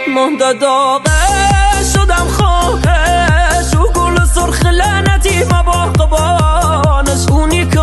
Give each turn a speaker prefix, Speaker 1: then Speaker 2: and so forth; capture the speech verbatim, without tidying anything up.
Speaker 1: مهد داغه شدم خواهش و گل سرخ لعنتی ما باغبانش اونی